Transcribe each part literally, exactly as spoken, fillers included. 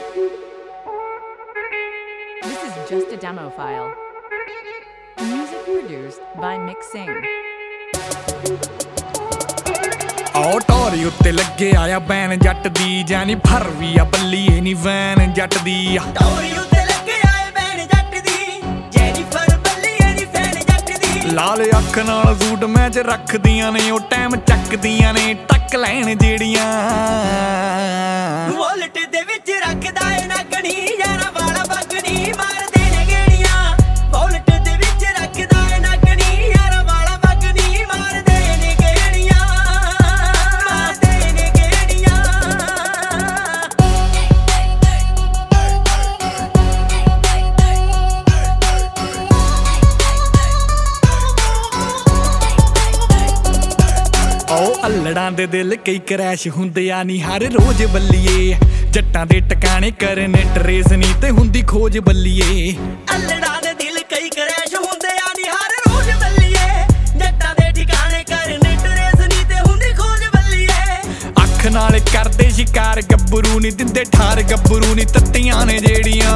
This is just a demo file. Music produced by Mixing. ਆਓ ਟੋਰੀ ਉੱਤੇ ਲੱਗੇ ਆਇਆ ਬੈਨ ਜੱਟ ਦੀ ਜਾਨੀ ਫਰ ਵੀ ਆ ਬੱਲੀਏ ਨੀ ਵੈਨ ਜੱਟ ਦੀ ਟੋਰੀ ਉੱਤੇ ਲੱਗੇ ਆਏ ਬੈਨ ਜੱਟ ਦੀ ਜੈਨੀ ਫਰ ਬੱਲੀਏ ਨੀ ਵੈਨ ਜੱਟ ਦੀ ਲਾਲ ਅੱਖ ਨਾਲ ਸੂਟ ਮੈਚ ਰੱਖਦੀਆਂ ਨੇ ਉਹ ਟਾਈਮ ਚੱਕਦੀਆਂ ਨੇ ਟੱਕ ਲੈਣ ਜਿਹੜੀਆਂ ਵੋਲਟ ਦੇ ਵਿੱਚ ਰੱਖਦਾ ਏ ਨਗਣੀ ਯਾਰਾ ਵਾਲਾ ਬਗਣੀ ਮਾਰਦੇ ਨੇ ਗੇੜੀਆਂ ਵੋਲਟ ਦੇ ਵਿੱਚ ਰੱਖਦਾ ਏ ਨਗਣੀ ਯਾਰਾ ਵਾਲਾ ਬਗਣੀ ਮਾਰਦੇ ਨੇ ਗੇੜੀਆਂ ਮਾਰਦੇ ਨੇ ਗੇੜੀਆਂ ਓ ਅਲੜਾਂ ਦੇ ਦਿਲ ਕਈ ਕਰੈਸ਼ ਹੁੰਦੇ ਆ ਨੀ ਹਰ ਰੋਜ਼ ਬੱਲੀਏ ਜੱਟਾਂ ਦੇ ਟਿਕਾਣੇ ਕਰਨ ਟਰੇਸ ਨੀ ਤੇ ਹੁੰਦੀ ਖੋਜ ਬੱਲੀਏ ਅਲੜਾਂ ਦੇ ਦਿਲ ਕਈ ਕਰੈਸ਼ ਹੁੰਦੇ ਆ ਨੀ ਹਰ ਰੋਜ਼ ਬੱਲੀਏ ਜੱਟਾਂ ਦੇ ਠਿਕਾਣੇ ਕਰਨ ਟਰੇਸ ਨੀ ਤੇ ਹੁੰਦੀ ਖੋਜ ਬੱਲੀਏ ਅੱਖ ਨਾਲ ਕਰਦੇ ਸ਼ਿਕਾਰ ਗੱਭਰੂ ਨੀ ਦਿੰਦੇ ਠਾਰ ਗੱਭਰੂ ਨੀ ਤੱਤੀਆਂ ਨੇ ਜਿਹੜੀਆਂ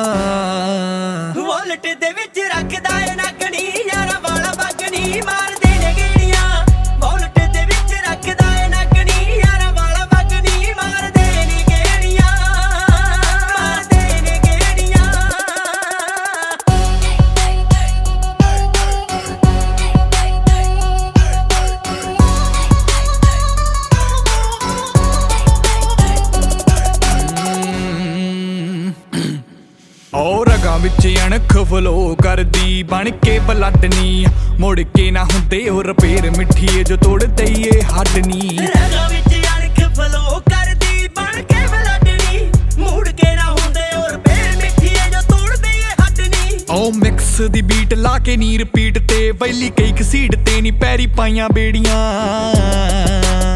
ਵੋਲਟ ਦੇ ਵਿੱਚ ਰੱਖਦਾ ਏ ਨਗਣੀ ਯਾਰਾ ਵਾਲਾ ਬਗਣੀ ਮਾਰਦੇ ਨੇ ਗੇੜੀਆਂ ਵੋਲਟ ਦੇ ਵਿੱਚ ਰੱਖਦਾ ਏ ਨਗਣੀ ਯਾਰਾ ਵਾਲਾ ਬਗਣੀ ਮਾਰਦੇ ਨੇ ਗੇੜੀਆਂ ਮਾਰਦੇ ਨੇ ਗੇੜੀਆਂ ਓ ਰਗਾਂ ਵਿੱਚ ਅਣਖ ਫਲੋ ਕਰਦੀ ਬਣ ਕੇ ਬਲੱਡਨੀ ਮੁੜ ਕੇ ਨਾ ਹੁੰਦੇ ਉਹ ਰਪੇਰ ਮਿੱਠੀਏ ਜੋ ਤੋੜ ਦਈਏ ਹੱਡਨੀ ਰਗਾਂ ਵਿੱਚ ਅਣਖ ਫਲੋ ਕਰਦੀ ਬਣ ਕੇ ਬਲੱਡਣੀ ਮੁੜ ਕੇ ਨਾ ਹੁੰਦੇ ਔਰ ਫੇਰ ਮਿੱਠੀਏ ਜੋ ਤੋੜ ਦਈਏ ਹੱਡਨੀ ਓ ਮਿਕਸ ਦੀ ਬੀਟ ਲਾ ਕੇ ਨੀ ਰਿਪੀਟ ਤੇ ਵੈਲੀ ਕਈ ਘਸੀਟ ਤੇ ਨੀ ਪੈਰੀ ਪਾਈਆਂ ਬੇੜੀਆਂ